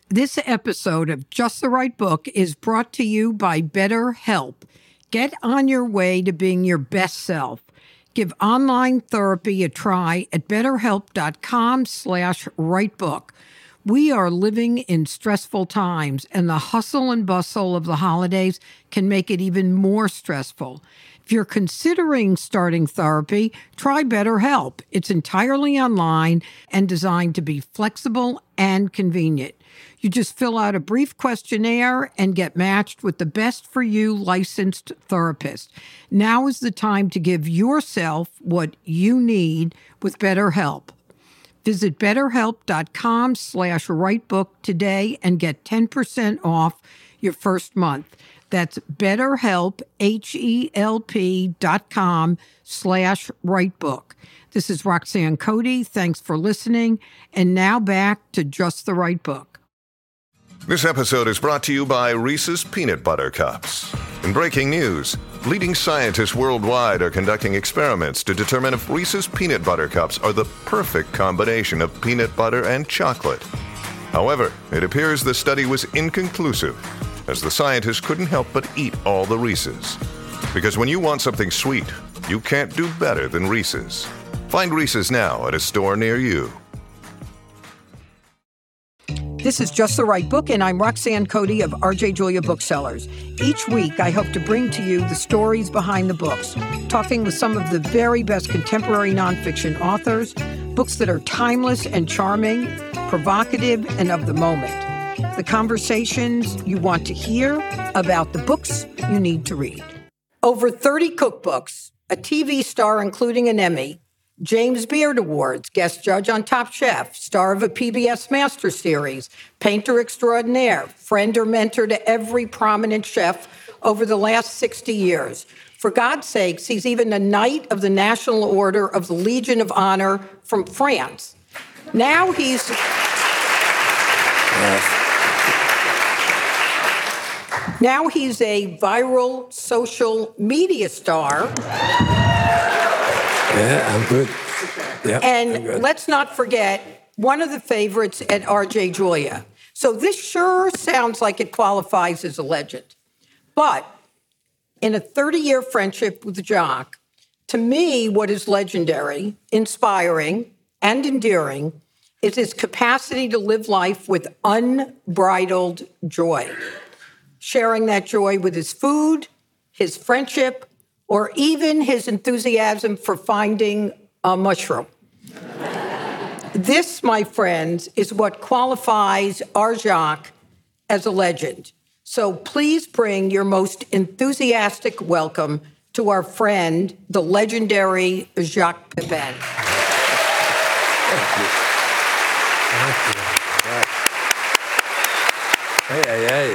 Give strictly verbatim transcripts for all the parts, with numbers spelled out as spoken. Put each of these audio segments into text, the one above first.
This episode of Just the Right Book is brought to you by BetterHelp. Get on your way to being your best self. Give online therapy a try at betterhelp.com slash writebook. We are living in stressful times, and the hustle and bustle of the holidays can make it even more stressful. If you're considering starting therapy, try BetterHelp. It's entirely online and designed to be flexible and convenient. You just fill out a brief questionnaire and get matched with the best for you licensed therapist. Now is the time to give yourself what you need with BetterHelp. Visit betterhelp.com slash writebook today and get ten percent off your first month. That's betterhelp, H-E-L-P dot com slash writebook. This is Roxanne Cody. Thanks for listening. And now back to Just the Right Book. This episode is brought to you by Reese's Peanut Butter Cups. In breaking news, leading scientists worldwide are conducting experiments to determine if Reese's Peanut Butter Cups are the perfect combination of peanut butter and chocolate. However, it appears the study was inconclusive, as the scientists couldn't help but eat all the Reese's. Because when you want something sweet, you can't do better than Reese's. Find Reese's now at a store near you. This is Just the Right Book, and I'm Roxanne Cody of R J Julia Booksellers. Each week, I hope to bring to you the stories behind the books, talking with some of the very best contemporary nonfiction authors, books that are timeless and charming, provocative, and of the moment. The conversations you want to hear about the books you need to read. Over thirty cookbooks, a T V star including an Emmy, James Beard Awards, guest judge on Top Chef, star of a P B S Master Series, painter extraordinaire, friend or mentor to every prominent chef over the last sixty years. For God's sakes, he's even a Knight of the National Order of the Legion of Honor from France. Now he's... Yes. Now he's a viral social media star. Yeah, I'm good. Yeah, and good. Let's not forget one of the favorites at R J Julia. So this sure sounds like it qualifies as a legend. But in a thirty-year friendship with Jacques, to me, what is legendary, inspiring, and endearing is his capacity to live life with unbridled joy, sharing that joy with his food, his friendship, or even his enthusiasm for finding a mushroom. This, my friends, is what qualifies our Jacques as a legend. So please bring your most enthusiastic welcome to our friend, the legendary Jacques Pepin. Thank you. Thank you. Hey, hey, hey.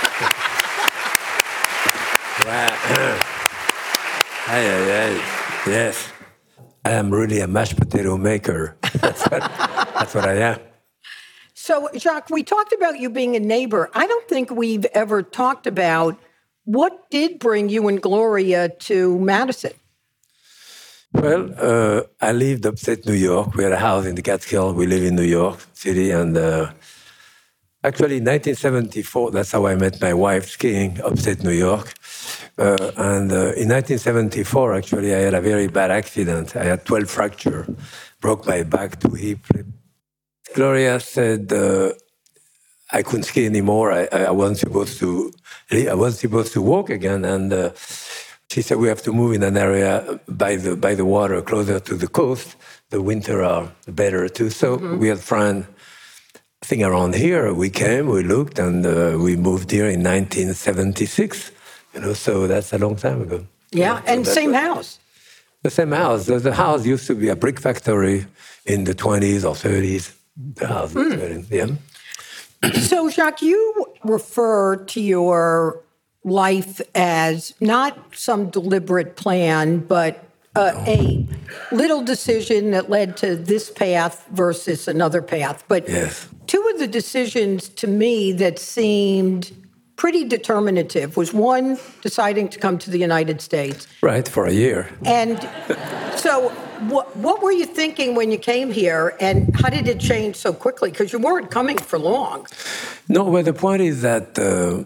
Wow. Hey, hey, hey. Yes. I am really a mashed potato maker. That's what, that's what I am. So, Jacques, we talked about you being a neighbor. I don't think we've ever talked about what did bring you and Gloria to Madison. Well, uh, I lived upstate New York. We had a house in the Catskills. We live in New York City. And uh, actually, in nineteen seventy-four, that's how I met my wife, skiing upstate New York. Uh, and uh, in nineteen seventy-four, actually, I had a very bad accident. I had twelve fractures, broke my back, two hip. Gloria said uh, I couldn't ski anymore. I, I wasn't supposed to. I wasn't supposed to walk again. And uh, she said we have to move in an area by the by the water, closer to the coast. The winter are better too. So mm-hmm. we had friends. I think around here we came, we looked, and uh, we moved here in nineteen seventy-six. You know, so that's a long time ago. Yeah, yeah and so same what, house. The same house. The, the house used to be a brick factory in the twenties or thirties. The house, mm. yeah. So, Jacques, you refer to your life as not some deliberate plan, but uh, no. a little decision that led to this path versus another path. But yes. two of the decisions to me that seemed pretty determinative. Was one, deciding to come to the United States. Right, for a year. And so what, what were you thinking when you came here, and how did it change so quickly? Because you weren't coming for long. No, well, the point is that uh,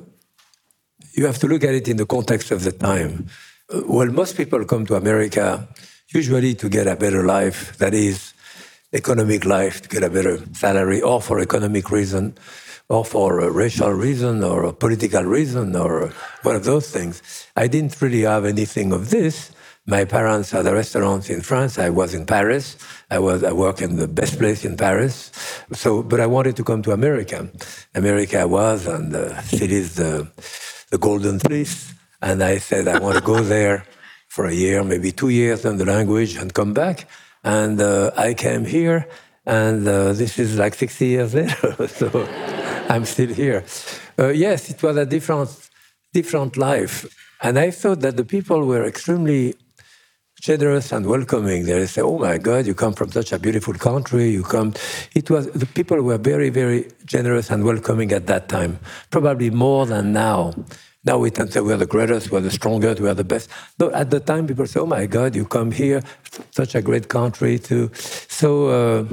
you have to look at it in the context of the time. Uh, well, most people come to America usually to get a better life, that is, economic life, to get a better salary, or for economic reason, or for a racial reason, or a political reason, or one of those things. I didn't really have anything of this. My parents had a restaurant in France. I was in Paris. I was I worked in the best place in Paris. So, but I wanted to come to America. America was, and the city is the, the Golden Fleece. And I said, I want to go there for a year, maybe two years, learn the language, and come back. And uh, I came here, and uh, this is like sixty years later. So I'm still here. Uh, yes, it was a different, different life. And I thought that the people were extremely generous and welcoming. They say, "Oh my God, you come from such a beautiful country. You come." It was the people were very, very generous and welcoming at that time. Probably more than now. Now we tend to say we're the greatest, we're the strongest, we're the best. No, at the time people say, "Oh my God, you come here, such a great country too." So uh,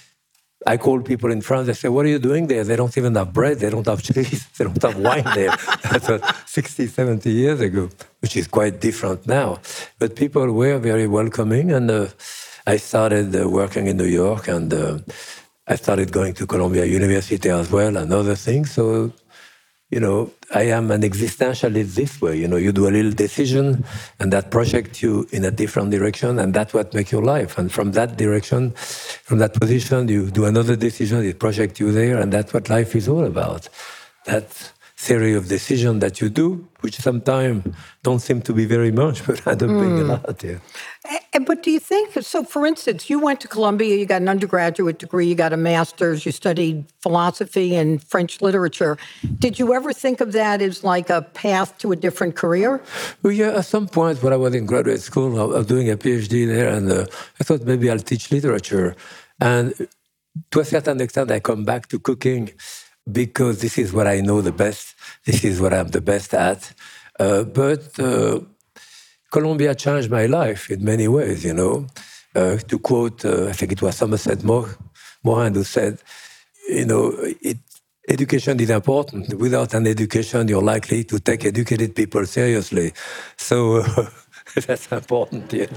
I call people in France. They say, "What are you doing there?" They don't even have bread. They don't have cheese. They don't have wine there. That was sixty, seventy years ago, which is quite different now. But people were very welcoming. And uh, I started uh, working in New York. And uh, I started going to Columbia University as well and other things. So, you know, I am an existentialist this way. You know, you do a little decision, and that projects you in a different direction, and that's what makes your life. And from that direction, from that position, you do another decision, it projects you there, and that's what life is all about. That series of decisions that you do, which sometimes don't seem to be very much, but end up being mm. a lot. Yeah. But do you think, so for instance, you went to Columbia, you got an undergraduate degree, you got a master's, you studied philosophy and French literature. Did you ever think of that as like a path to a different career? Well, yeah, at some point when I was in graduate school, I was doing a PhD there, and uh, I thought maybe I'll teach literature. And to a certain extent, I come back to cooking because this is what I know the best. This is what I'm the best at. Uh, but uh, Columbia changed my life in many ways, you know. Uh, to quote, uh, I think it was Somerset Maugham who said, you know, it, education is important. Without an education, you're likely to take educated people seriously. So uh, that's important, yes.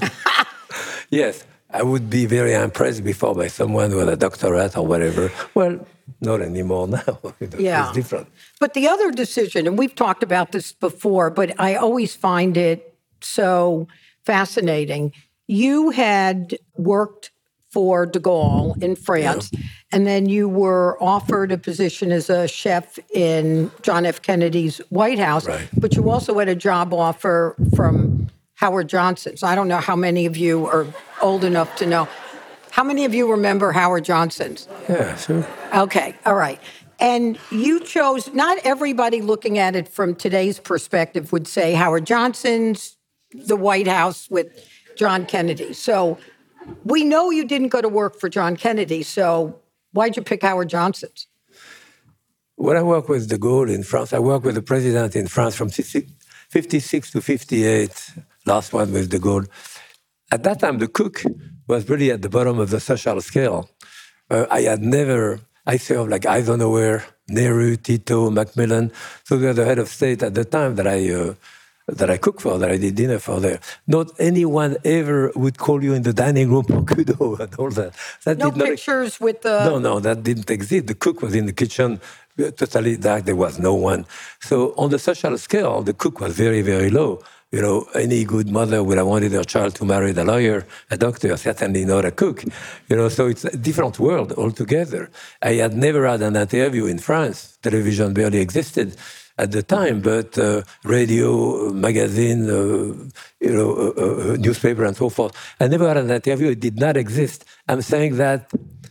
Yes, I would be very impressed before by someone with a doctorate or whatever. Well, not anymore now. Yeah. It's different. But the other decision, and we've talked about this before, but I always find it so fascinating. You had worked for de Gaulle in France, yeah. and then you were offered a position as a chef in John F. Kennedy's White House, right. but you also had a job offer from Howard Johnson. So I don't know how many of you are old enough to know. How many of you remember Howard Johnson's? Yeah, sure. Okay, all right. And you chose, not everybody looking at it from today's perspective would say Howard Johnson's, the White House with John Kennedy. So we know you didn't go to work for John Kennedy, so why'd you pick Howard Johnson's? When I worked with de Gaulle in France, I worked with the president in France from fifty-six to fifty-eight, last one with de Gaulle. At that time, the cook was really at the bottom of the social scale. Uh, I had never, I served like Eisenhower, Nehru, Tito, Macmillan. So they were the head of state at the time that I uh, that I cooked for, that I did dinner for there. Not anyone ever would call you in the dining room for kudo and all that. that no did not pictures ex- with the... No, no, that didn't exist. The cook was in the kitchen, totally dark. There was no one. So on the social scale, the cook was very, very low. You know, any good mother would have wanted her child to marry a lawyer, a doctor, certainly not a cook. You know, so it's a different world altogether. I had never had an interview in France. Television barely existed at the time, but uh, radio, magazine, uh, you know, uh, uh, newspaper, and so forth. I never had an interview. It did not exist. I'm saying that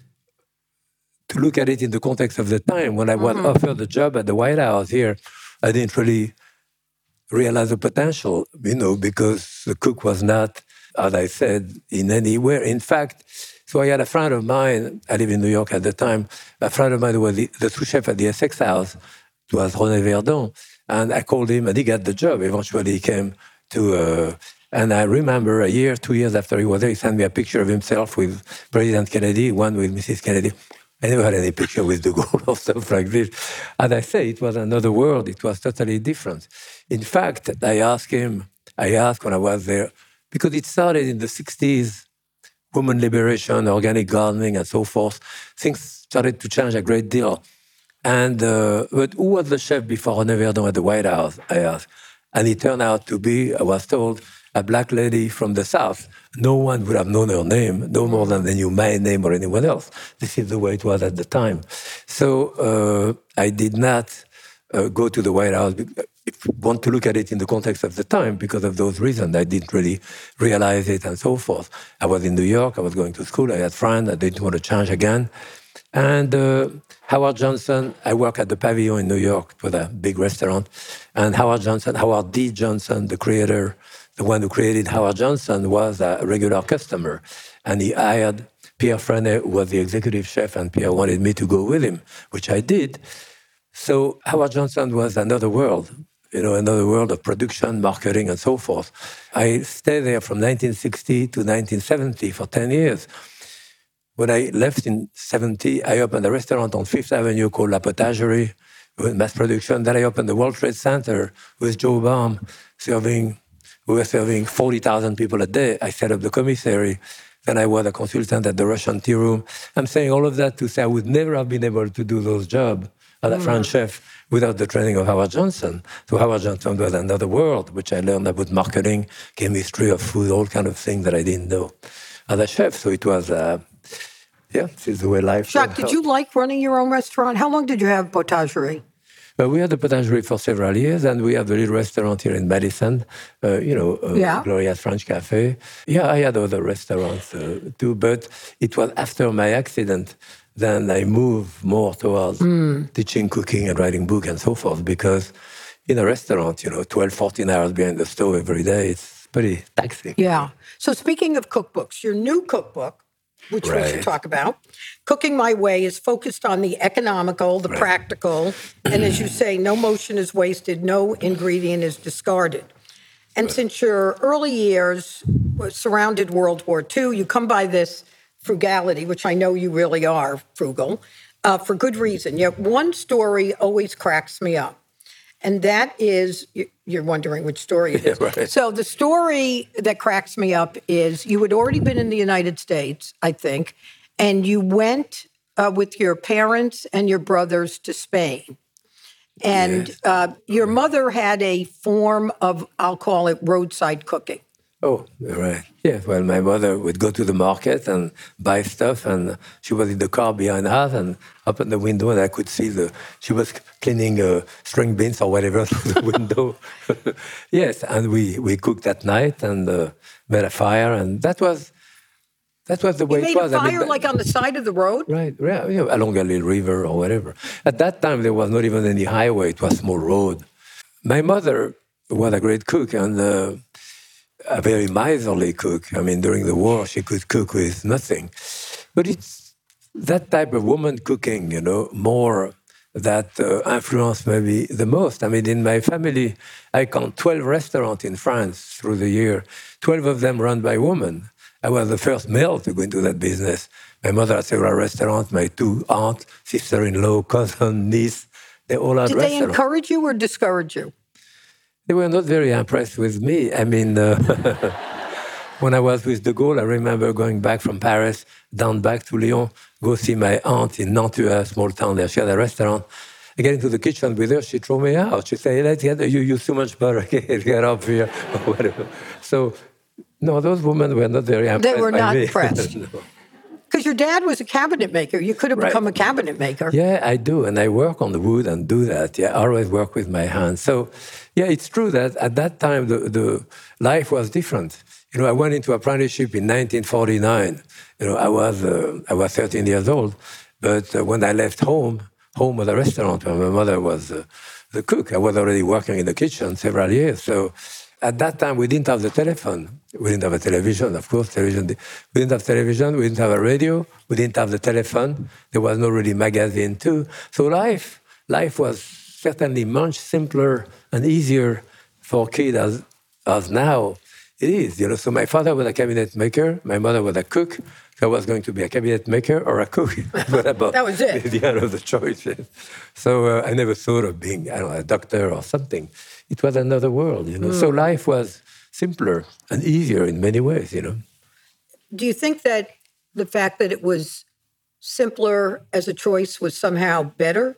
to look at it in the context of the time. When I was mm-hmm. offered the job at the White House here, I didn't really realize the potential, you know, because the cook was not, as I said, in anywhere. In fact, so I had a friend of mine, I lived in New York at the time, a friend of mine who was the, the sous chef at the Essex House, it was René Verdon, And I called him, and he got the job. Eventually, he came to... Uh, and I remember a year, two years after he was there, he sent me a picture of himself with President Kennedy, one with Missus Kennedy. I never had any picture with de Gaulle or stuff like this. As I say, it was another world. It was totally different. In fact, I asked him, I asked when I was there, because it started in the sixties, women liberation, organic gardening, and so forth. Things started to change a great deal. And uh, but who was the chef before René Verdon at the White House, I asked. And it turned out to be, I was told, a black lady from the South. No one would have known her name, no more than they knew my name or anyone else. This is the way it was at the time. So uh, I did not uh, go to the White House. If you want to look at it in the context of the time, because of those reasons, I didn't really realize it and so forth. I was in New York, I was going to school, I had friends, I didn't want to change again. And uh, Howard Johnson, I worked at the Pavilion in New York, it was a big restaurant. And Howard Johnson, Howard D. Johnson, the creator, the one who created Howard Johnson, was a regular customer. And he hired Pierre Freinet, who was the executive chef, and Pierre wanted me to go with him, which I did. So Howard Johnson was another world, you know, another world of production, marketing, and so forth. I stayed there from nineteen sixty to nineteen seventy for ten years. When I left in seventy, I opened a restaurant on Fifth Avenue called La Potagerie, with mass production. Then I opened the World Trade Center with Joe Baum, serving, we were serving forty thousand people a day. I set up the commissary. Then I was a consultant at the Russian Tea Room. I'm saying all of that to say I would never have been able to do those jobs as a mm. French chef without the training of Howard Johnson. So Howard Johnson was another world, which I learned about marketing, chemistry of food, all kind of things that I didn't know as a chef. So it was... Uh, Yeah, this is the way life is. Jacques, did you like running your own restaurant? How long did you have Potagerie? Well, we had the Potagerie for several years, and we have a little restaurant here in Madison, uh, you know, uh, yeah. Gloria's French Cafe. Yeah, I had other restaurants uh, too, but it was after my accident then I moved more towards mm. teaching cooking and writing books and so forth, because in a restaurant, you know, twelve, fourteen hours behind the stove every day, it's pretty taxing. Yeah. So speaking of cookbooks, your new cookbook, which right. we should talk about. Cooking My Way is focused on the economical, the right. practical, and as you say, no motion is wasted, no ingredient is discarded. And right. since your early years surrounded World War Two, you come by this frugality, which I know you really are frugal, uh, for good reason. Yet one story always cracks me up. And that is, you're wondering which story it is. Yeah, right. So the story that cracks me up is you had already been in the United States, I think, and you went uh, with your parents and your brothers to Spain. And yes. uh, your mother had a form of, I'll call it roadside cooking. Oh, right. Yeah, well, my mother would go to the market and buy stuff, and she was in the car behind us and open the window, and I could see the, she was cleaning uh, string beans or whatever through the window. Yes, and we, we cooked that night and uh, made a fire, and that was that was the way you it was. You made a fire I mean, like on the side of the road? Right, yeah, you know, along a little river or whatever. At that time, there was not even any highway. It was a small road. My mother was a great cook, and uh, a very miserly cook. I mean, during the war, she could cook with nothing. But it's that type of woman cooking, you know, more that uh, influenced maybe the most. I mean, in my family, I count twelve restaurants in France through the year, twelve of them run by women. I was the first male to go into that business. My mother had several restaurants, my two aunts, sister-in-law, cousin, niece, they all had Did restaurants. Did they encourage you or discourage you? They were not very impressed with me. I mean, uh, when I was with de Gaulle, I remember going back from Paris, down back to Lyon, go see my aunt in Nantua, a small town there. She had a restaurant. I get into the kitchen with her, she threw me out. She said, let's get, you use too much butter, get up here, or whatever. So, no, those women were not very impressed. They were by not me. impressed. No. Because your dad was a cabinet maker. You could have right. become a cabinet maker. Yeah, I do. And I work on the wood and do that. Yeah, I always work with my hands. So, yeah, it's true that at that time, the, the life was different. You know, I went into apprenticeship in nineteen forty-nine. You know, I was uh, I was thirteen years old. But uh, when I left home, home was a restaurant where my mother was uh, the cook. I was already working in the kitchen several years. So at that time, we didn't have the telephone. We didn't have a television, of course. Television. We didn't have television. We didn't have a radio. We didn't have the telephone. There was no really magazine, too. So life, life was certainly much simpler and easier for kids as, as now it is. You know, so my father was a cabinet maker, my mother was a cook. So I was going to be a cabinet maker or a cook. What about that was it. The end of the choices. So uh, I never thought of being, I don't know, a doctor or something. It was another world, you know. Mm. So life was simpler and easier in many ways, you know. Do you think that the fact that it was simpler as a choice was somehow better?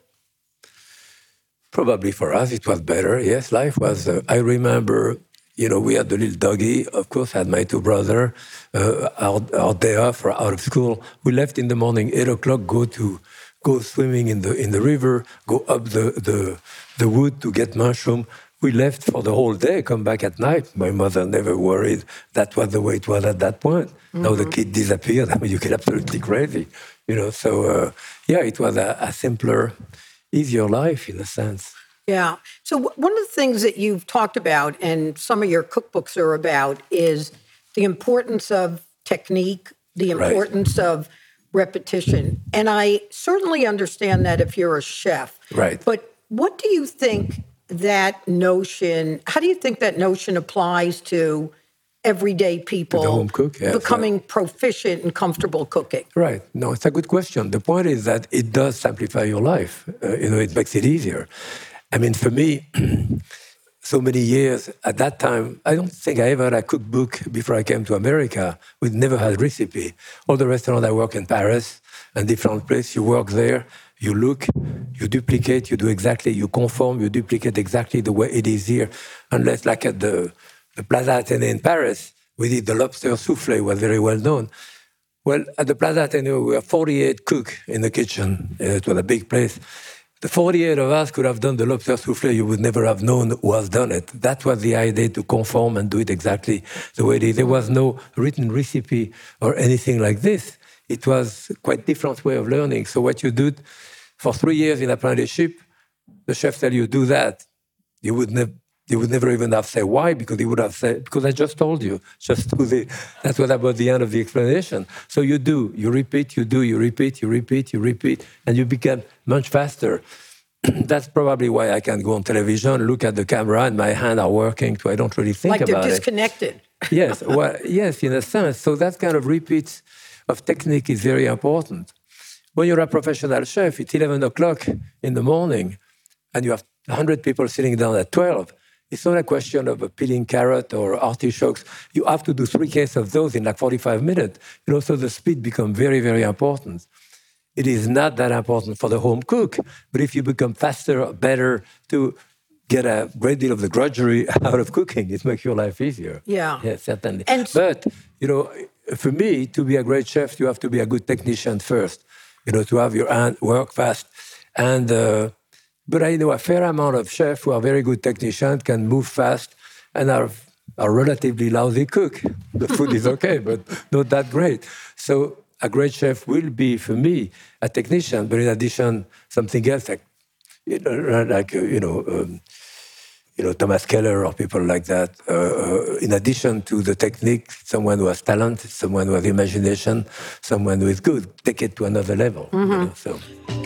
Probably for us it was better, yes. Life was, uh, I remember, you know, we had the little doggy, of course, I had my two brothers, uh, our, our day off or out of school. We left in the morning, eight o'clock, go to go swimming in the in the river, go up the, the, the wood to get mushroom. We left for the whole day, come back at night. My mother never worried. That was the way it was at that point. Mm-hmm. Now the kid disappeared. I mean, you get absolutely crazy, you know. So, uh, yeah, it was a, a simpler, easier life in a sense. Yeah. So one of the things that you've talked about and some of your cookbooks are about is the importance of technique, the importance right. of repetition. And I certainly understand that if you're a chef. Right. But what do you think that notion, how do you think that notion applies to everyday people the home cook, yes, becoming right. proficient and comfortable cooking? Right. No, it's a good question. The point is that it does simplify your life. Uh, you know, it makes it easier. I mean, for me, so many years, at that time, I don't think I ever had a cookbook before I came to America. We never had recipe. All the restaurants I work in Paris and different places, you work there, you look, you duplicate, you do exactly, you conform, you duplicate exactly the way it is here. Unless, like at the, the Plaza Athénée in Paris, we did the lobster soufflé, was very well known. Well, at the Plaza Athénée, we were forty-eight cooks in the kitchen. It was a big place. The forty-eight of us could have done the lobster soufflé. You would never have known who has done it. That was the idea, to conform and do it exactly the way it is. There was no written recipe or anything like this. It was quite different way of learning. So what you do for three years in apprenticeship, the chef tell you, do that. You would never. You would never even have said why, because he would have said, because I just told you, just do the, that's what about the end of the explanation. So you do, you repeat, you do, you repeat, you repeat, you repeat, and you become much faster. That's probably why I can go on television, look at the camera, and my hands are working, so I don't really think like about it. Like they're disconnected. Yes, well, yes, in a sense. So that kind of repeat of technique is very important. When you're a professional chef, it's eleven o'clock in the morning, and you have one hundred people sitting down at twelve. It's not a question of a peeling carrot or artichokes. You have to do three cases of those in like forty-five minutes. You know, so the speed becomes very, very important. It is not that important for the home cook, but if you become faster, better to get a great deal of the drudgery out of cooking, it makes your life easier. Yeah. Yes, certainly. And but, you know, for me, to be a great chef, you have to be a good technician first. You know, to have your hand work fast. And... Uh, But I know a fair amount of chefs who are very good technicians, can move fast, and are, are relatively lousy cook. The food is okay, but not that great. So a great chef will be, for me, a technician, but in addition, something else, like, you know, like, you know, um, you know, Thomas Keller or people like that. Uh, uh, in addition to the technique, someone who has talent, someone who has imagination, someone who is good, take it to another level. Mm-hmm. You know, so.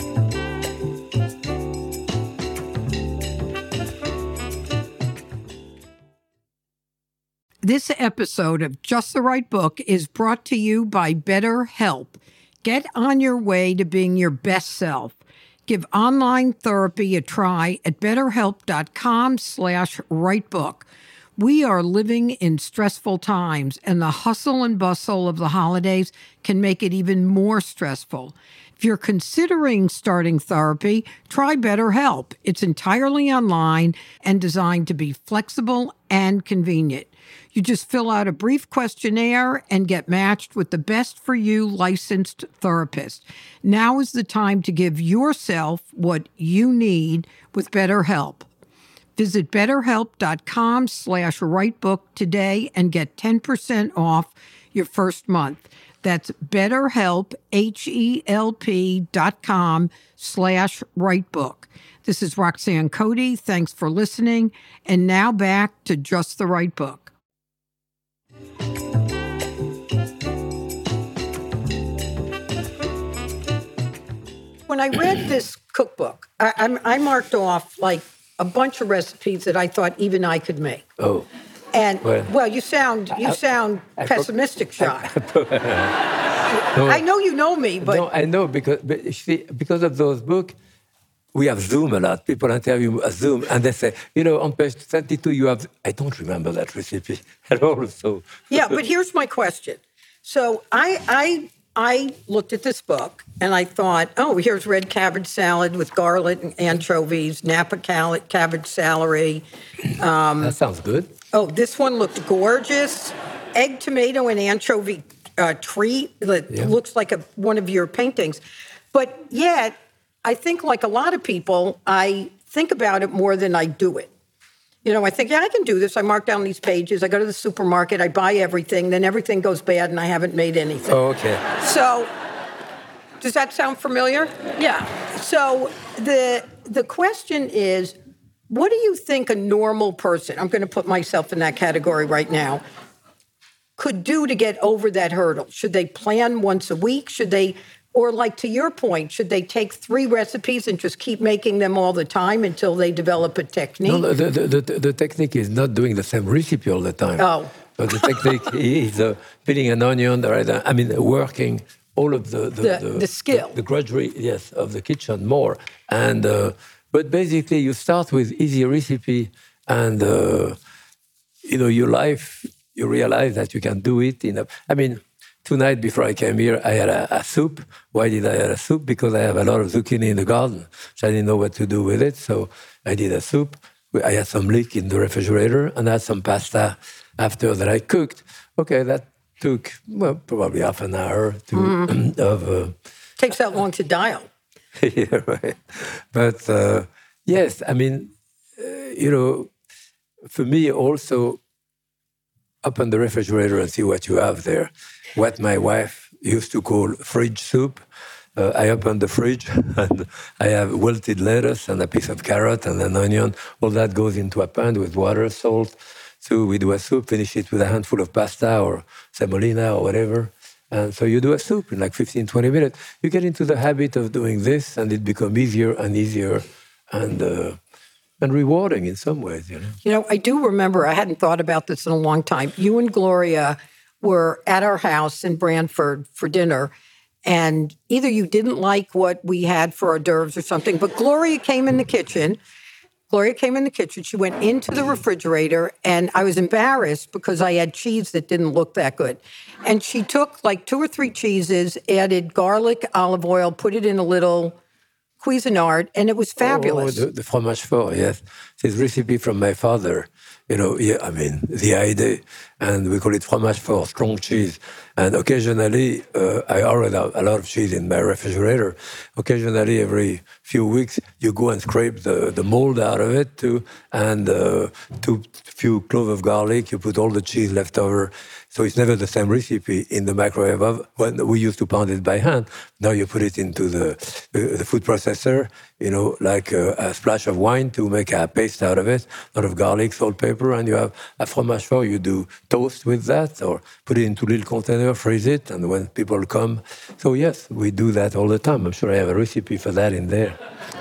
This episode of Just the Right Book is brought to you by BetterHelp. Get on your way to being your best self. Give online therapy a try at betterhelp.com slash writebook. We are living in stressful times, and the hustle and bustle of the holidays can make it even more stressful. If you're considering starting therapy, try BetterHelp. It's entirely online and designed to be flexible and convenient. You just fill out a brief questionnaire and get matched with the best for you licensed therapist. Now is the time to give yourself what you need with BetterHelp. Visit betterhelp.com slash writebook today and get ten percent off your first month. That's betterhelp, H-E-L-P dot com slash writebook. This is Roxanne Cody. Thanks for listening. And now back to Just the Right Book. when I read this cookbook, I, I'm, I marked off like a bunch of recipes that I thought even I could make. Oh. And Well, well, you sound you I- sound I- pessimistic, Jacques. No, I know you know me, but no, I know because but you see, because of those books, we have Zoom a lot. People interview us Zoom, and they say, you know, on page twenty-two, you have. I don't remember that recipe at all. So yeah. But here's my question. So I I I looked at this book and I thought, oh, here's red cabbage salad with garlic and anchovies, Napa cal- cabbage celery. that sounds good. Oh, this one looked gorgeous. Egg, tomato, and anchovy uh, tree that Yeah. looks like a, one of your paintings. But yet, I think like a lot of people, I think about it more than I do it. You know, I think, yeah, I can do this. I mark down these pages. I go to the supermarket. I buy everything. Then everything goes bad and I haven't made anything. Oh, okay. So, does that sound familiar? Yeah. So, the the question is, what do you think a normal person, I'm going to put myself in that category right now, could do to get over that hurdle? Should they plan once a week? Should they, or like to your point, should they take three recipes and just keep making them all the time until they develop a technique? No, no, the, the, the, the technique is not doing the same recipe all the time. Oh. But the technique is uh, peeling an onion, or uh, I mean, working all of the the, The- the skill. the, the drudgery, yes, of the kitchen more. And uh, but basically, you start with easy recipe, and uh, you know, your life, you realize that you can do it in a. I mean, tonight before I came here, I had a, a soup. Why did I have a soup? Because I have a lot of zucchini in the garden, so I didn't know what to do with it. So I did a soup. I had some leek in the refrigerator, and I had some pasta after that I cooked. Okay, that took well probably half an hour to Mm. of. Uh, Takes that long to dial. yeah, right. But uh, yes, I mean, uh, you know, for me also, open the refrigerator and see what you have there. What my wife used to call fridge soup. Uh, I open the fridge and I have wilted lettuce and a piece of carrot and an onion. All that goes into a pan with water, salt. So we do a soup, finish it with a handful of pasta or semolina or whatever. And so you do a soup in like fifteen, twenty minutes. You get into the habit of doing this, and it becomes easier and easier and uh, and rewarding in some ways, you know. You know, I do remember, I hadn't thought about this in a long time. You and Gloria were at our house in Brantford for dinner, and either you didn't like what we had for hors d'oeuvres or something, but Gloria came in the kitchen. Gloria came in the kitchen. She went into the refrigerator, and I was embarrassed because I had cheese that didn't look that good. And she took like two or three cheeses, added garlic, olive oil, put it in a little Cuisinart, and it was fabulous. Oh, the, the fromage fort, yes. This recipe from my father. You know, yeah, I mean, the idea, and we call it fromage fort, strong cheese. And occasionally, uh, I already have a lot of cheese in my refrigerator. Occasionally, every few weeks, you go and scrape the, the mold out of it too, and uh, two few cloves of garlic. You put all the cheese left over. So it's never the same recipe in the microwave oven. When we used to pound it by hand, now you put it into the uh, the food processor. You know, like a, a splash of wine to make a paste out of it. A lot of garlic, salt, pepper, and you have a fromage fort. You do toast with that, or put it into a little container, freeze it, and when people come. So yes, we do that all the time. I'm sure I have a recipe for that in there.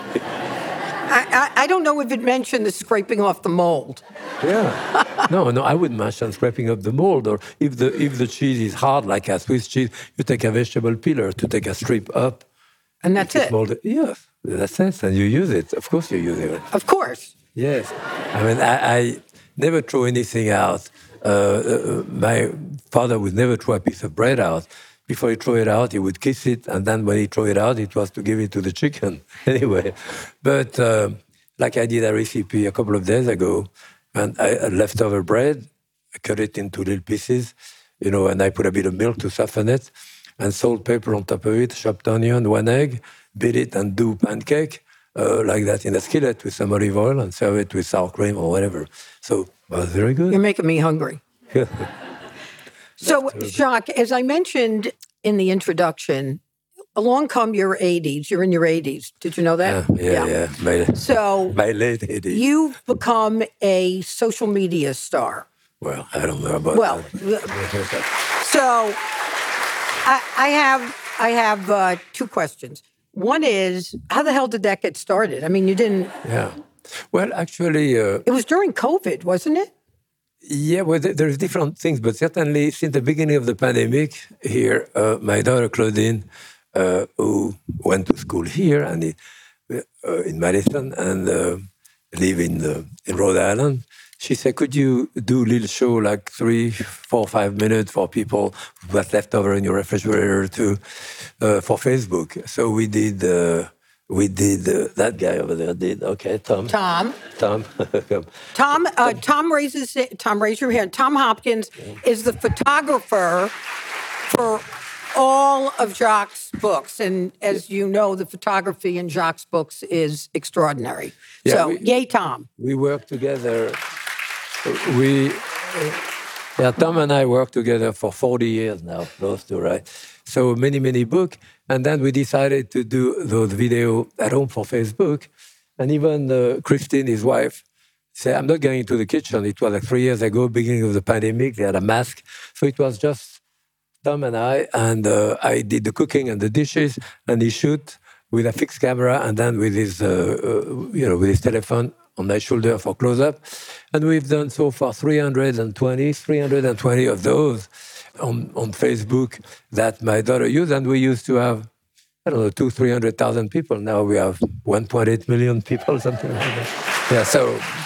I, I, I don't know if it mentioned the scraping off the mold. Yeah. No, no, I wouldn't mention scraping up the mold. Or if the if the cheese is hard, like a Swiss cheese, you take a vegetable peeler to take a strip up. And that's it. Mold. Yes, that's it. And you use it. Of course you use it. Of course. Yes. I mean, I, I never throw anything out. Uh, uh, my father would never throw a piece of bread out. Before he threw it out, he would kiss it. And then when he threw it out, it was to give it to the chicken. Anyway. But uh, like I did a recipe a couple of days ago, and I had leftover bread, I cut it into little pieces, you know, and I put a bit of milk to soften it, and salt, pepper on top of it, chopped onion, one egg, beat it and do pancake uh, like that in a skillet with some olive oil and serve it with sour cream or whatever. So it was very good. You're making me hungry. So, Jacques, as I mentioned in the introduction, along come your eighties. You're in your eighties. Did you know that? Yeah, yeah, yeah. My, So, my late eighties. you've become a social media star. Well, I don't know about Well, that. so I, I have I have uh, two questions. One is, how the hell did that get started? I mean, you didn't... Yeah. Well, actually... Uh, it was during COVID, wasn't it? Yeah, well, there's different things, but certainly since the beginning of the pandemic here, uh, my daughter Claudine, uh, who went to school here and uh, in Madison and uh, live in uh, in Rhode Island, she said, "Could you do a little show like three, four, five minutes for people what's left over in your refrigerator to uh, for Facebook?" So we did. Uh, We did, uh, that guy over there did, okay, Tom. Tom. Tom. Tom, uh, Tom raises, Tom, raise your hand. Tom Hopkins is the photographer for all of Jacques' books. And as you know, the photography in Jacques' books is extraordinary. Yeah, so, we, yay, Tom. We work together. We, yeah, Tom and I work together for forty years now, close to, right? So many, many books. And then we decided to do those videos at home for Facebook. And even uh, Christine, his wife, said, "I'm not going into the kitchen." It was like three years ago, beginning of the pandemic. They had a mask. So it was just Tom and I. And uh, I did the cooking and the dishes. And he shoot with a fixed camera and then with his, uh, uh, you know, with his telephone on my shoulder for close-up. And we've done so far three hundred twenty, three hundred twenty of those. On, on Facebook that my daughter used, and we used to have, I don't know, two, three hundred thousand people. Now we have one point eight million people, something like that. Yeah, so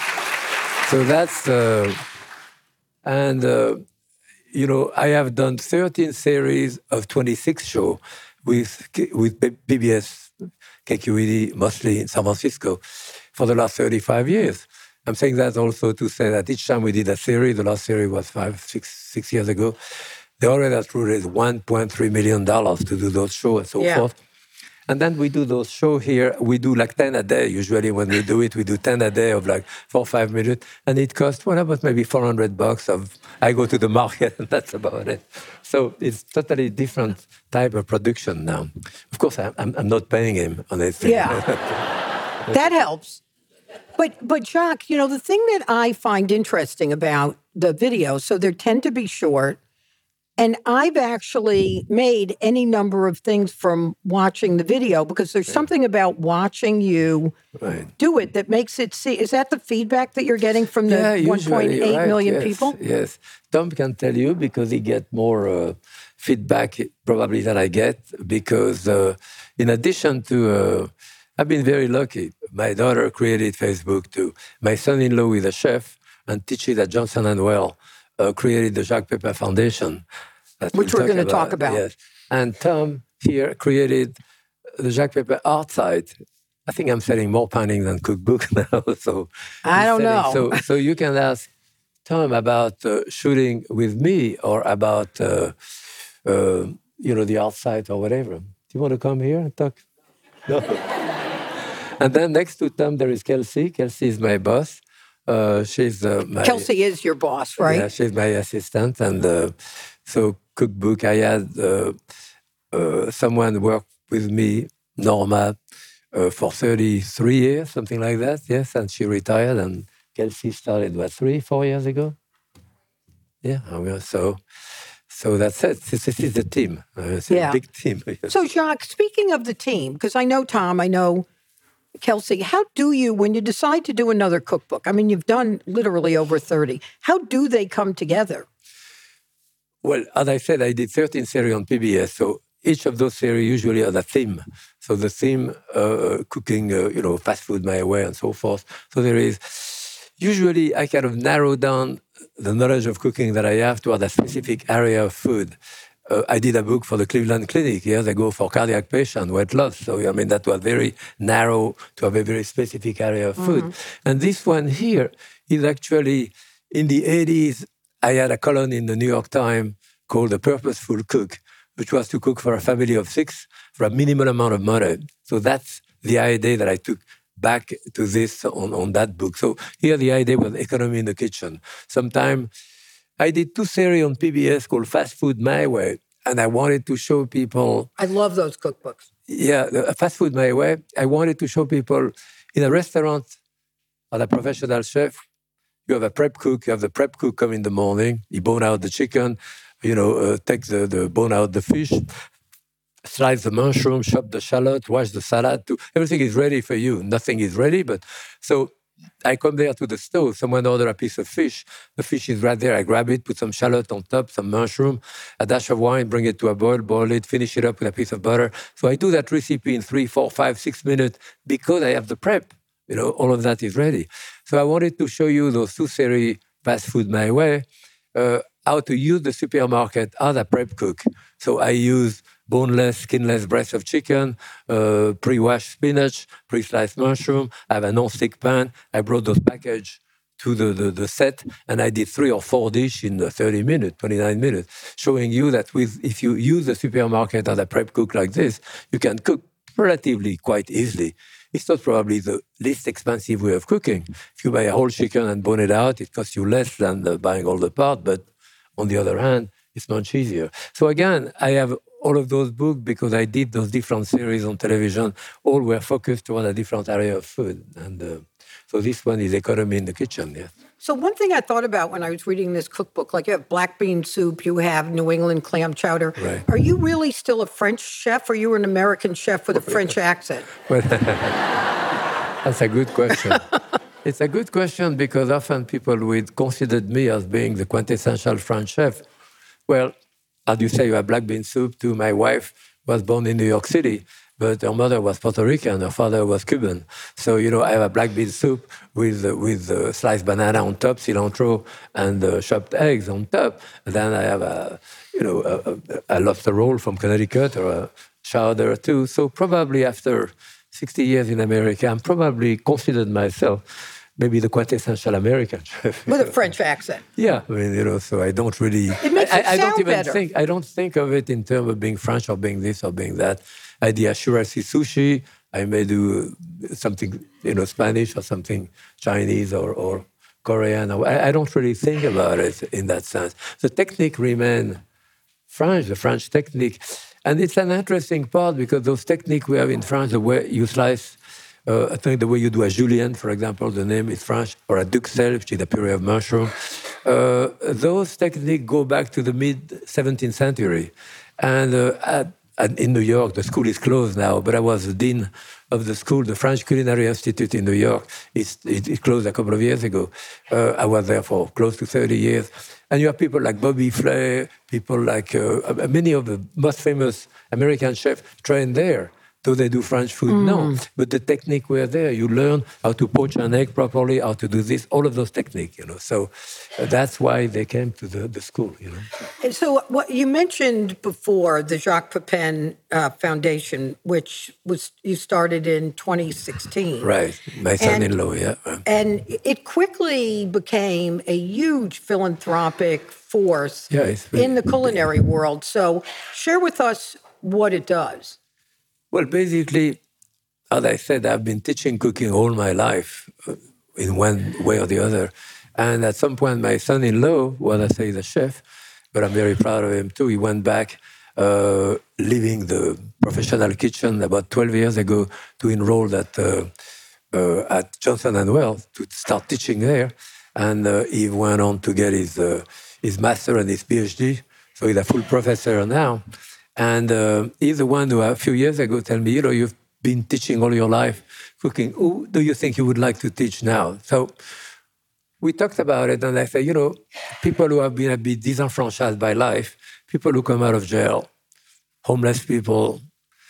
so that's uh, and uh, you know, I have done thirteen series of twenty-six shows with with P B S K Q E D, mostly in San Francisco, for the last thirty-five years. I'm saying that also to say that each time we did a series, the last series was five, six, six years ago. They already had to raise one point three million dollars to do those shows and so yeah. forth. And then we do those shows here. We do like ten a day. Usually when we do it, we do ten a day of like four or five minutes. And it costs, what about maybe four hundred bucks of, I go to the market and that's about it. So it's totally different type of production now. Of course, I'm, I'm not paying him on anything. Yeah, that helps. But, but Jacques, you know, the thing that I find interesting about the videos, so they tend to be short, and I've actually made any number of things from watching the video because there's something about watching you right. do it that makes it see. Is that the feedback that you're getting from the yeah, one point eight right. million yes, people? Yes. Tom can tell you because he gets more uh, feedback probably than I get because uh, in addition to, uh, I've been very lucky. My daughter created Facebook too. My son-in-law is a chef and teaches at Johnson and Wales. Uh, created the Jacques Pepper Foundation. Which we're going to talk about. Yes. And Tom here created the Jacques Pepper art site. I think I'm selling more painting than cookbook now. So I don't selling, know. So, so you can ask Tom about uh, shooting with me or about, uh, uh, you know, the art site or whatever. Do you want to come here and talk? No. And then next to Tom, there is Kelsey. Kelsey is my boss. Uh, she's uh, my, Kelsey is your boss, right? Yeah, she's my assistant, and uh, so cookbook. I had uh, uh, someone work with me, Norma, uh, for thirty-three years, something like that. Yes, and she retired, and Kelsey started what three, four years ago. Yeah, so so that's it. This, this is the team. Uh, it's yeah. a big team. So Jacques, speaking of the team, because I know Tom, I know. Kelsey, how do you, when you decide to do another cookbook, I mean, you've done literally over thirty, how do they come together? Well, as I said, I did thirteen series on P B S, so each of those series usually has a theme. So the theme, uh, cooking, uh, you know, fast food my way and so forth. So there is, usually I kind of narrow down the knowledge of cooking that I have to a specific area of food. Uh, I did a book for the Cleveland Clinic years ago for cardiac patients, weight loss. So, I mean, that was very narrow to have a very specific area of food. Mm-hmm. And this one here is actually, in the eighties, I had a column in the New York Times called The Purposeful Cook, which was to cook for a family of six for a minimal amount of money. So that's the idea that I took back to this on, on that book. So here the idea was economy in the kitchen. Sometime I did two series on P B S called Fast Food My Way, and I wanted to show people... I love those cookbooks. Yeah, Fast Food My Way. I wanted to show people in a restaurant, as a professional chef, you have a prep cook, you have the prep cook come in the morning, he bone out the chicken, you know, uh, take the, the bone out the fish, slice the mushroom, chop the shallot, wash the salad. To, everything is ready for you. Nothing is ready, but so I come there to the stove. Someone order a piece of fish. The fish is right there. I grab it, put some shallot on top, some mushroom, a dash of wine, bring it to a boil, boil it, finish it up with a piece of butter. So I do that recipe in three, four, five, six minutes because I have the prep. You know, all of that is ready. So I wanted to show you those two series, Fast Food My Way, uh, how to use the supermarket as a prep cook. So I use boneless, skinless breast of chicken, uh, pre-washed spinach, pre-sliced mushroom. I have a non-stick pan. I brought those package to the, the, the set, and I did three or four dishes in thirty minutes, twenty-nine minutes, showing you that with if you use the supermarket as a prep cook like this, you can cook relatively quite easily. It's not probably the least expensive way of cooking. If you buy a whole chicken and bone it out, it costs you less than uh, buying all the parts, but on the other hand, it's much easier. So again, I have all of those books because I did those different series on television. All were focused on a different area of food. And uh, so this one is Economy in the Kitchen, yes. So one thing I thought about when I was reading this cookbook, like you have black bean soup, you have New England clam chowder. Right. Are you really still a French chef, or you an American chef with a French accent? Well, that's a good question. It's a good question because often people would consider me as being the quintessential French chef. Well, as you say, you have black bean soup too. My wife was born in New York City, but her mother was Puerto Rican, her father was Cuban. So, you know, I have a black bean soup with uh, with uh, sliced banana on top, cilantro, and uh, chopped eggs on top. And then I have a, you know, a, a lobster roll from Connecticut or a chowder too. So probably after sixty years in America, I'm probably considered myself maybe the quintessential American chef. With a French accent. Yeah, I mean, you know, so I don't really... It makes I, it I, I don't sound even better. think, I don't think of it in terms of being French or being this or being that. I do ashurashi sushi. I may do something, you know, Spanish or something Chinese or, or Korean. I, I don't really think about it in that sense. The technique remains French, the French technique. And it's an interesting part because those techniques we have in France, the way you slice, uh, I think the way you do a julienne, for example, the name is French, or a duxelle, which is a puree of mushroom. Uh, those techniques go back to the mid-seventeenth century. And uh, at, at, in New York, the school is closed now, but I was the dean of the school, the French Culinary Institute in New York. It's, it, it closed a couple of years ago. Uh, I was there for close to thirty years. And you have people like Bobby Flay, people like uh, many of the most famous American chefs trained there. Do they do French food? Mm. No. But the technique were there. You learn how to poach an egg properly, how to do this, all of those techniques, you know. So uh, that's why they came to the, the school, you know. And so what you mentioned before, the Jacques Pepin uh, Foundation, which was you started in twenty sixteen. Right. My son-in-law, yeah. And it quickly became a huge philanthropic force yeah, it's really, in the culinary world. So share with us what it does. Well, basically, as I said, I've been teaching cooking all my life uh, in one way or the other. And at some point, my son-in-law, well, I say the chef, but I'm very proud of him too. He went back, uh, leaving the professional kitchen about twelve years ago to enroll at, uh, uh, at Johnson and Wales to start teaching there. And uh, he went on to get his, uh, his master and his PhD. So he's a full professor now. And uh, he's the one who a few years ago told me, you know, you've been teaching all your life cooking. Who do you think you would like to teach now? So we talked about it, and I said, you know, people who have been a bit disenfranchised by life, people who come out of jail, homeless people,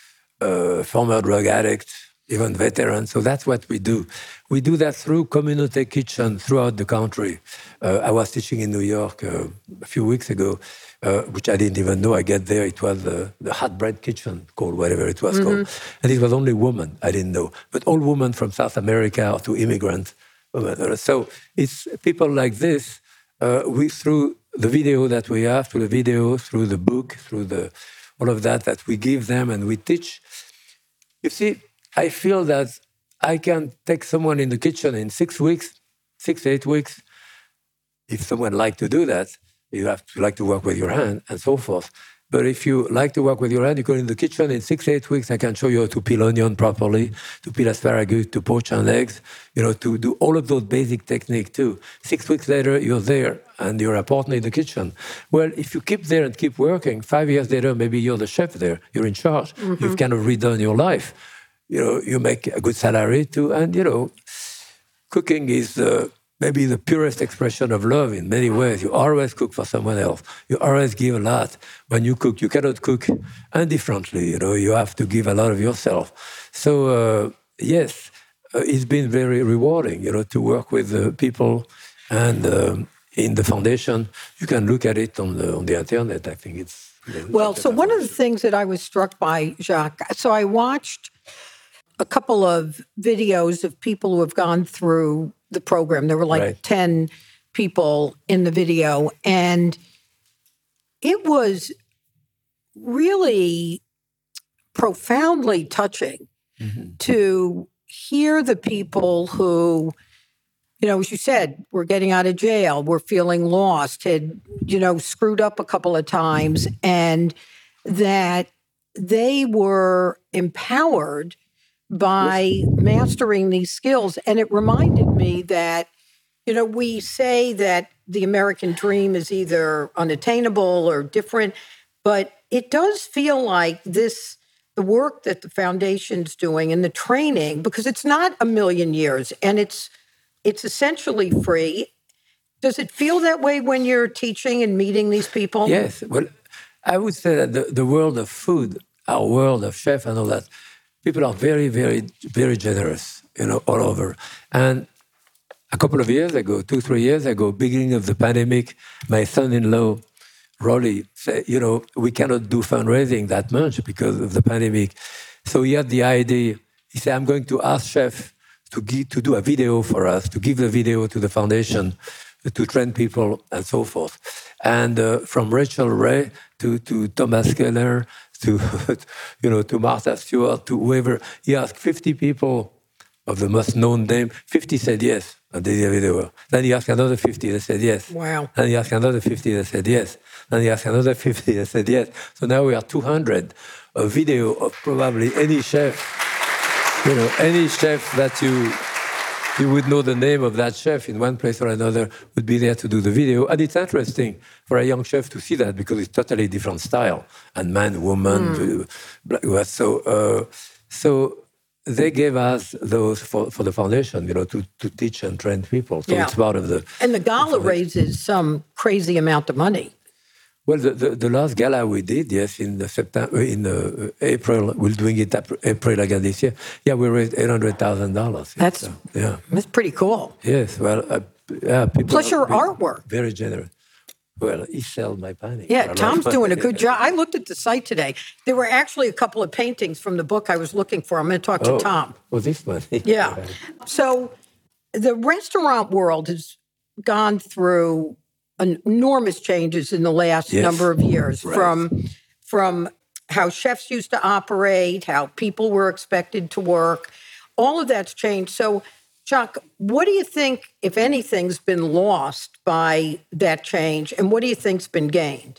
uh, former drug addicts, even veterans. So that's what we do. We do that through community kitchens throughout the country. Uh, I was teaching in New York uh, a few weeks ago, uh, which I didn't even know. I get there, it was the, the hot bread kitchen, called whatever it was mm-hmm. called. And it was only women, I didn't know. But all women from South America or to immigrants. So it's people like this, uh, we through the video that we have, through the video, through the book, through the all of that that we give them and we teach. You see, I feel that I can take someone in the kitchen in six weeks, six, eight weeks. If someone like to do that, you have to like to work with your hand and so forth. But if you like to work with your hand, you go in the kitchen. In six, eight weeks, I can show you how to peel onion properly, to peel asparagus, to poach an eggs, you know, to do all of those basic techniques too. Six weeks later, you're there and you're a partner in the kitchen. Well, if you keep there and keep working, five years later, maybe you're the chef there. You're in charge. Mm-hmm. You've kind of redone your life. You know, you make a good salary too. And, you know, cooking is... Uh, maybe the purest expression of love in many ways. You always cook for someone else. You always give a lot. When you cook, you cannot cook indifferently. You know, you have to give a lot of yourself. So, uh, yes, uh, it's been very rewarding, you know, to work with uh, people. And um, in the foundation, you can look at it on the, on the internet. I think it's... You know, well, so one of the things that I was struck by, Jacques, so I watched a couple of videos of people who have gone through the program. There were like right. ten people in the video, and it was really profoundly touching mm-hmm. to hear the people who, you know, as you said, were getting out of jail, were feeling lost, had, you know, screwed up a couple of times, and that they were empowered by mastering these skills. And it reminded me that, you know, we say that the American dream is either unattainable or different, but it does feel like this, the work that the foundation's doing and the training, because it's not a million years and it's it's essentially free. Does it feel that way when you're teaching and meeting these people? Yes. Well, I would say that the, the world of food, our world of chef and all that, people are very, very, very generous, you know, all over. And a couple of years ago, two, three years ago, beginning of the pandemic, my son-in-law, Rolly, said, you know, we cannot do fundraising that much because of the pandemic. So he had the idea, he said, I'm going to ask chef to, give, to do a video for us, to give the video to the foundation, to train people and so forth. And uh, from Rachel Ray to, to Thomas Keller, to, you know, to Martha Stewart, to whoever. He asked fifty people of the most known name. fifty said yes, and they did a video. Then he asked another fifty, they said yes. Wow. Then he asked another fifty, they said yes. Then he asked another fifty, they said yes. So now we are two hundred. A video of probably any chef, you know, any chef that you... You would know the name of that chef in one place or another would be there to do the video. And it's interesting for a young chef to see that because it's totally different style. And man, woman, mm. so uh, so they gave us those for, for the foundation, you know, to, to teach and train people. So yeah. It's part of the... And the gala raises some crazy amount of money. Well, the, the, the last gala we did, yes, in the September, in uh, April, we're doing it April again this year. Yeah, we raised eight hundred thousand dollars. That's so, yeah, that's pretty cool. Yes, well, uh, yeah, people. Plus your artwork, very generous. Well, he sold my painting. Yeah, Tom's doing a good job. I looked at the site today. There were actually a couple of paintings from the book I was looking for. I'm going to talk to oh, Tom. Oh, this one. Yeah. So the restaurant world has gone through enormous changes in the last yes. number of years, right. from from how chefs used to operate, how people were expected to work. All of that's changed. So, Jacques, what do you think, if anything's been lost by that change, and what do you think's been gained?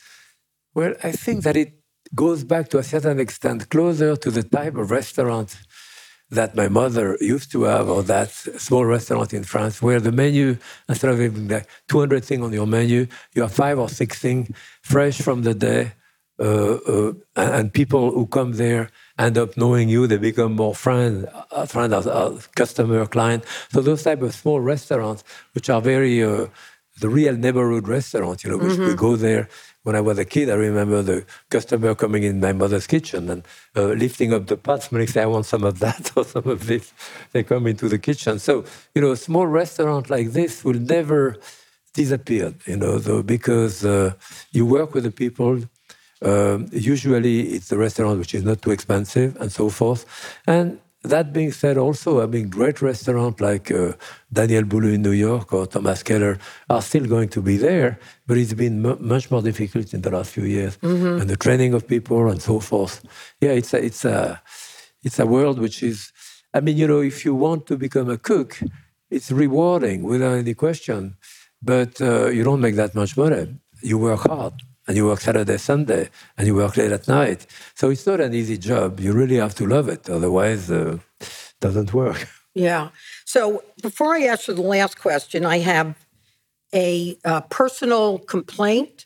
Well, I think that it goes back to a certain extent closer to the type of restaurant that my mother used to have, or that small restaurant in France, where the menu, instead of having like two hundred things on your menu, you have five or six things fresh from the day, uh, uh, and, and people who come there end up knowing you. They become more friend, uh, friend as a customer, client. So those type of small restaurants, which are very uh, the real neighborhood restaurants, you know, which mm-hmm. we go there. When I was a kid, I remember the customer coming in my mother's kitchen and uh, lifting up the pots, and say, I want some of that or some of this. They come into the kitchen. So, you know, a small restaurant like this will never disappear, you know, though, because uh, you work with the people. Um, usually it's the restaurant which is not too expensive and so forth. And that being said, also, I mean, great restaurants like uh, Daniel Boulud in New York or Thomas Keller are still going to be there, but it's been m- much more difficult in the last few years. Mm-hmm. And the training of people and so forth. Yeah, it's a, it's a, it's a world which is, I mean, you know, if you want to become a cook, it's rewarding without any question, but uh, you don't make that much money. You work hard. and you work Saturday, Sunday, and you work late at night. So it's not an easy job. You really have to love it. Otherwise, uh, it doesn't work. Yeah. So before I ask you the last question, I have a uh, personal complaint,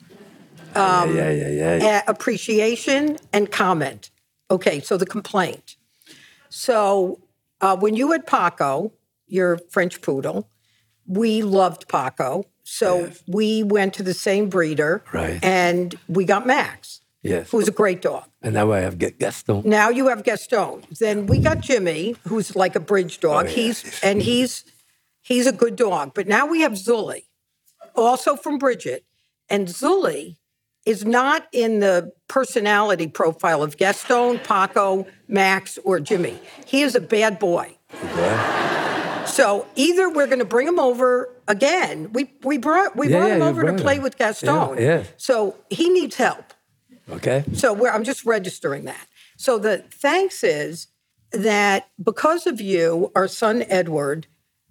um, yeah, yeah, yeah, yeah. a- appreciation, and comment. Okay, so the complaint. So uh, when you had Paco, your French poodle, we loved Paco. So Yes. we went to the same breeder, Right. and we got Max, Yes. who's a great dog. And now I have Ga- Gaston. Now you have Gaston. Then we got Jimmy, who's like a bridge dog. Oh, yeah. He's and he's he's a good dog. But now we have Zully, also from Bridget, and Zully is not in the personality profile of Gaston, Paco, Max, or Jimmy. He is a bad boy. Okay. So either we're going to bring him over again. We we brought we Yeah, brought yeah, him you over to brought play him. with Gaston. Yeah, yeah. So he needs help. Okay. So we're, I'm just registering that. So the thanks is that because of you, our son Edward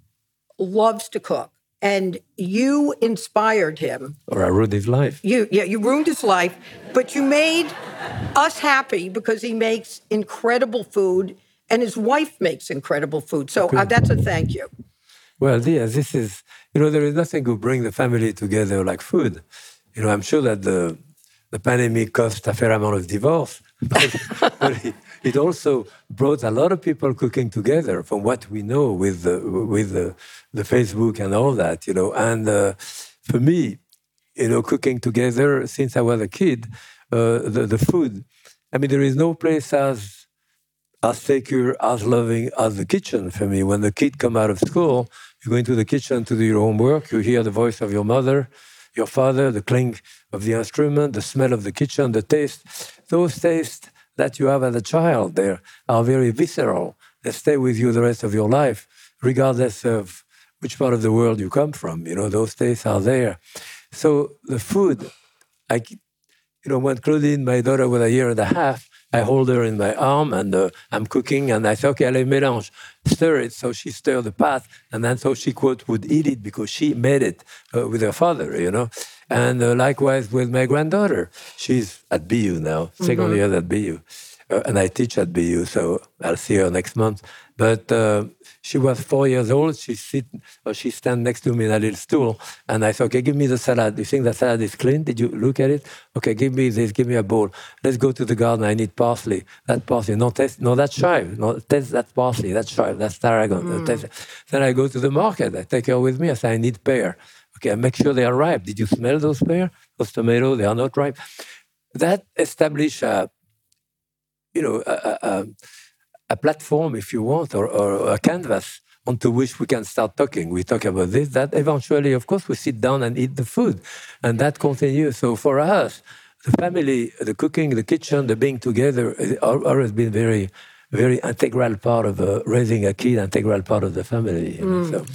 loves to cook, and you inspired him. Or I ruined his life. You, yeah, you ruined his life, but you made us happy because he makes incredible food, and his wife makes incredible food. So uh, that's a thank you. Well, yeah, this is, you know, there is nothing to bring the family together like food. You know, I'm sure that the the pandemic caused a fair amount of divorce, but, but it, it also brought a lot of people cooking together from what we know with the, with the, the Facebook and all that, you know. And uh, for me, you know, cooking together since I was a kid, uh, the, the food, I mean, there is no place as as secure, as loving as the kitchen for me. When the kid come out of school, you go into the kitchen to do your homework, you hear the voice of your mother, your father, the clink of the instrument, the smell of the kitchen, the taste. Those tastes that you have as a child there are very visceral. They stay with you the rest of your life, regardless of which part of the world you come from. You know, those tastes are there. So the food, I, you know, when Claudine, my daughter, was a year and a half, I hold her in my arm and uh, I'm cooking and I say, okay, allez, mélange, stir it. So she stirred the pat and then so she, quote, would eat it because she made it uh, with her father, you know. And uh, likewise with my granddaughter. She's at B U now, second mm-hmm. year at B U. Uh, and I teach at B U, so I'll see her next month. But uh, she was four years old. She sit, or she stand next to me in a little stool, and I said, "Okay, give me the salad. Do you think the salad is clean? Did you look at it? Okay, give me this. Give me a bowl. Let's go to the garden. I need parsley. That parsley. No, taste. No, that's chive. No, taste that parsley. That's chive. That's tarragon. Mm. Taste. Then I go to the market. I take her with me. I say, I need pear. Okay, I make sure they are ripe. Did you smell those pear? Those tomatoes? They are not ripe. That established a you know, a, a, a platform, if you want, or, or a canvas onto which we can start talking. We talk about this, that. Eventually, of course, we sit down and eat the food, and that continues. So for us, the family, the cooking, the kitchen, the being together, has always been very, very integral part of uh, raising a kid, integral part of the family. You know, mm. so.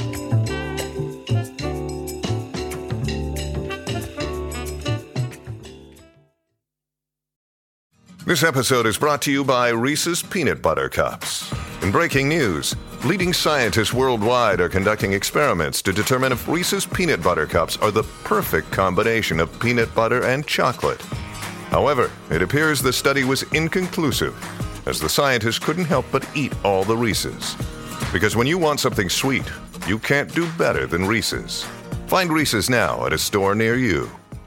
This episode is brought to you by Reese's Peanut Butter Cups. In breaking news, leading scientists worldwide are conducting experiments to determine if Reese's Peanut Butter Cups are the perfect combination of peanut butter and chocolate. However, it appears the study was inconclusive, as the scientists couldn't help but eat all the Reese's. Because when you want something sweet, you can't do better than Reese's. Find Reese's now at a store near you.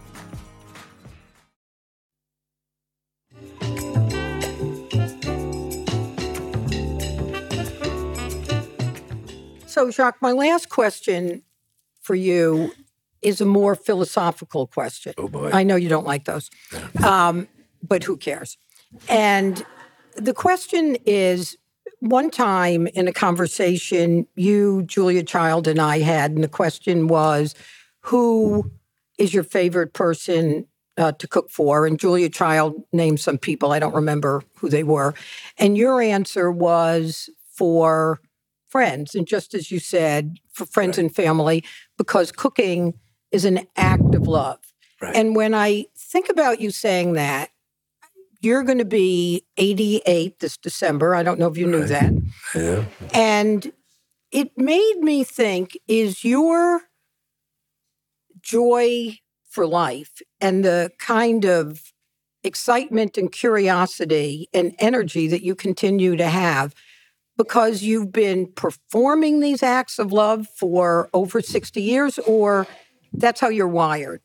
So, Jacques, my last question for you is a more philosophical question. Oh, boy. I know you don't like those, um, but who cares? And the question is, one time in a conversation you, Julia Child, and I had, and the question was, who is your favorite person uh, to cook for? And Julia Child named some people. I don't remember who they were. And your answer was for friends, and just as you said, for friends right. and family, because cooking is an act of love. Right. And when I think about you saying that, you're going to be eighty-eight this December. I don't know if you knew right. that. Yeah. And it made me think, is your joy for life and the kind of excitement and curiosity and energy that you continue to have because you've been performing these acts of love for over sixty years, or that's how you're wired?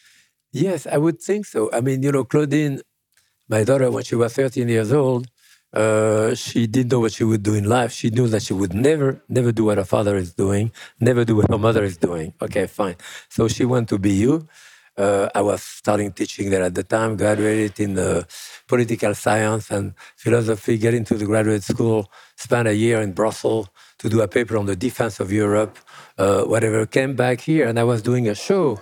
Yes, I would think so. I mean, you know, Claudine, my daughter, when she was thirteen years old, uh, she didn't know what she would do in life. She knew that she would never, never do what her father is doing, never do what her mother is doing. Okay, fine. So she went to B U. Uh, I was starting teaching there at the time, graduated in uh, political science and philosophy, get into the graduate school, spent a year in Brussels to do a paper on the defense of Europe, uh, whatever, came back here, and I was doing a show.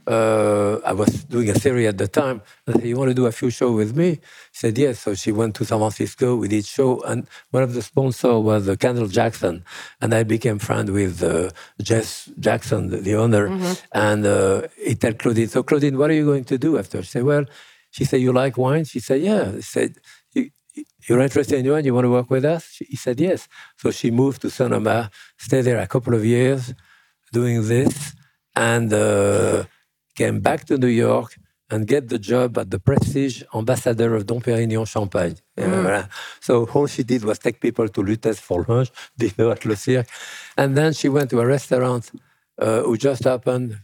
Uh, I was doing a series at the time. I said, you want to do a few shows with me? She said, yes. So she went to San Francisco, we did show, and one of the sponsors was uh, Kendall Jackson, and I became friend with uh, Jess Jackson, the, the owner, mm-hmm. and uh, he told Claudine, so Claudine, what are you going to do after? She said, well, she said, you like wine? She said, yeah. He said, you, you're interested in wine? You want to work with us? She, he said, yes. So she moved to Sonoma, stayed there a couple of years doing this, and uh, came back to New York and get the job at the Prestige Ambassador of Dom Pérignon Champagne. Mm. So all she did was take people to Lutèce for lunch, dinner at Le Cirque. And then she went to a restaurant uh, who just opened.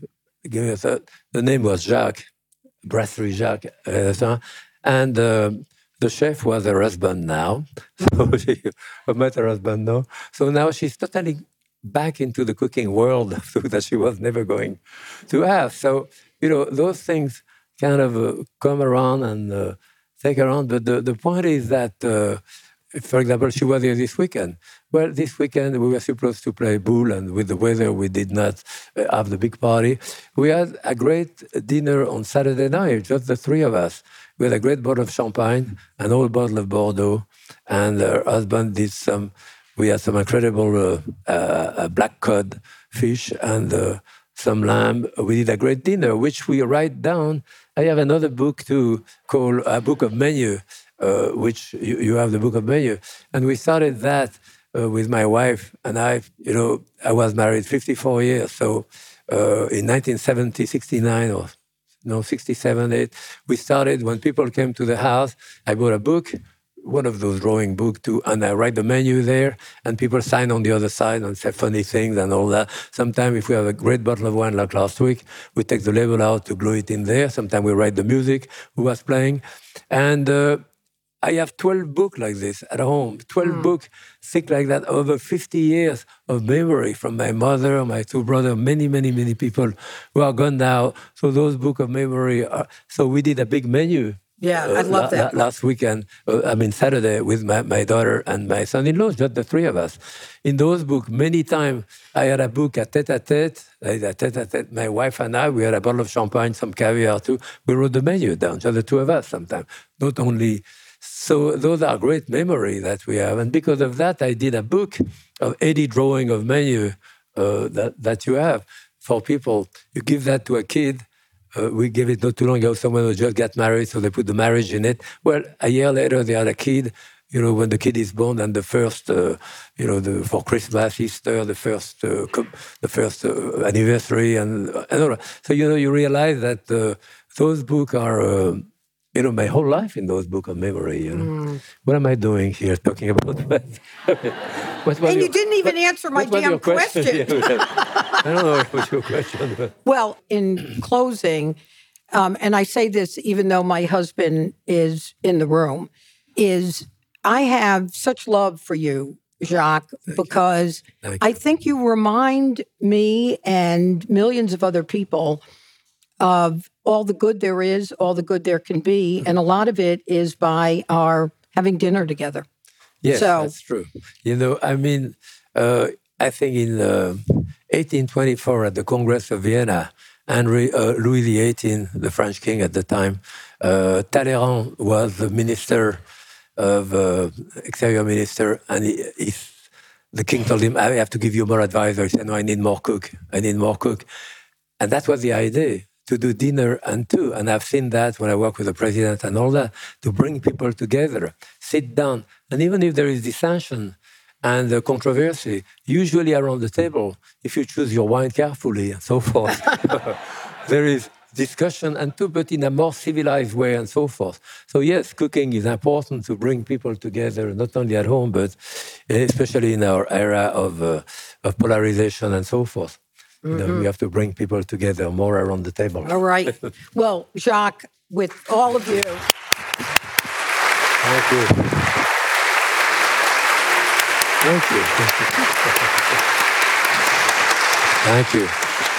The name was Jacques, Brasserie Jacques. Uh, and uh, the chef was her husband now. So she met her husband now. So now she's totally back into the cooking world that she was never going to have. So, you know, those things kind of uh, come around and uh, take around. But the, the point is that, uh, for example, she was here this weekend. Well, this weekend we were supposed to play pool, and with the weather we did not uh, have the big party. We had a great dinner on Saturday night, just the three of us. We had a great bottle of champagne, an old bottle of Bordeaux, and her husband did some. We had some incredible uh, uh, black cod fish and uh, some lamb. We did a great dinner, which we write down. I have another book too, called A Book of Menu, uh, which you, you have the Book of Menu. And we started that uh, with my wife and I. You know, I was married fifty-four years. So uh, in nineteen seventy, sixty-nine, or no, sixty-seven, eight, we started. When people came to the house, I bought a book, one of those drawing books too, and I write the menu there, and people sign on the other side and say funny things and all that. Sometimes if we have a great bottle of wine like last week, we take the label out to glue it in there. Sometimes we write the music who was playing. And uh, I have twelve books like this at home, twelve mm. books, thick like that, over fifty years of memory from my mother, my two brothers, many, many, many people who are gone now. So those books of memory are, so we did a big menu. Yeah, I love uh, that. La- last weekend, uh, I mean Saturday, with my, my daughter and my son-in-law, just the three of us. In those books, many times I had a book at tete-a-tete, like a tete-a-tete. My wife and I, we had a bottle of champagne, some caviar too. We wrote the menu down, just the two of us sometimes. Not only, so those are great memories that we have. And because of that, I did a book of eighty drawing of menu uh, that, that you have for people. You give that to a kid. Uh, we gave it not too long ago. Someone who just got married, so they put the marriage in it. Well, a year later, they had a kid. You know, when the kid is born, and the first, uh, you know, the, for Christmas, Easter, the first, uh, the first uh, anniversary, and and all that. So you know, you realize that uh, those books are, uh, you know, my whole life in those books of memory. You know, mm. What am I doing here, talking about that? What, what and you your, didn't even what, answer my damn question. question. I don't know what was your question. But. Well, in closing, um, and I say this even though my husband is in the room, is I have such love for you, Jacques, Thank because you. I think you remind me and millions of other people of all the good there is, all the good there can be, and a lot of it is by our having dinner together. Yes, so, that's true. You know, I mean, uh, I think in uh, eighteen twenty-four at the Congress of Vienna, Henry, uh, Louis the eighteenth, the French king at the time, uh, Talleyrand was the minister of uh, exterior minister, and he, he, the king told him, "I have to give you more advice." He said, "No, I need more cook. I need more cook," and that was the idea. To do dinner and two. And I've seen that when I work with the president and all that, to bring people together, sit down. And even if there is dissension and uh, controversy, usually around the table, if you choose your wine carefully and so forth, there is discussion and to, but in a more civilized way and so forth. So yes, cooking is important to bring people together, not only at home, but especially in our era of, uh, of polarization and so forth. Mm-hmm. You know, we have to bring people together more around the table. All right. Well, Jacques, with all of you. Thank you. Thank you. Thank you.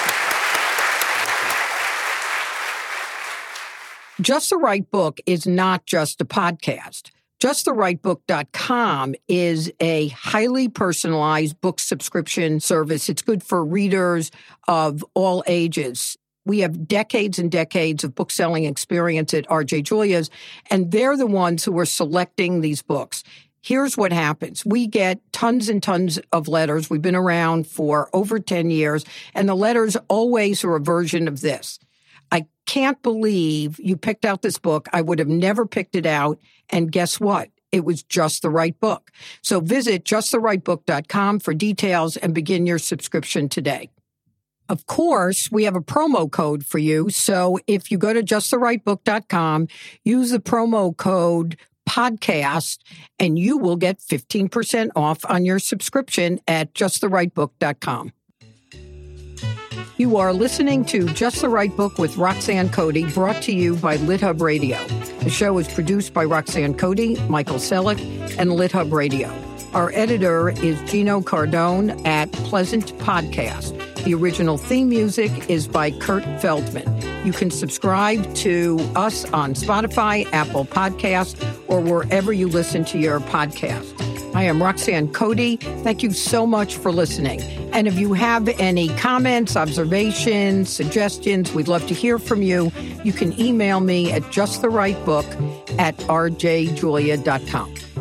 Just the Right Book is not just a podcast. just the right book dot com is a highly personalized book subscription service. It's good for readers of all ages. We have decades and decades of book selling experience at R J Julia's, and they're the ones who are selecting these books. Here's what happens. We get tons and tons of letters. We've been around for over ten years, and the letters always are a version of this. I can't believe you picked out this book. I would have never picked it out. And guess what? It was just the right book. So visit just the right book dot com for details and begin your subscription today. Of course, we have a promo code for you. So if you go to just the right book dot com, use the promo code podcast, and you will get fifteen percent off on your subscription at just the right book dot com. You are listening to Just the Right Book with Roxanne Cody, brought to you by LitHub Radio. The show is produced by Roxanne Cody, Michael Selleck, and LitHub Radio. Our editor is Gino Cardone at Pleasant Podcast. The original theme music is by Kurt Feldman. You can subscribe to us on Spotify, Apple Podcasts, or wherever you listen to your podcast. I am Roxanne Cody. Thank you so much for listening. And if you have any comments, observations, suggestions, we'd love to hear from you. You can email me at just the right book at r j julia dot com.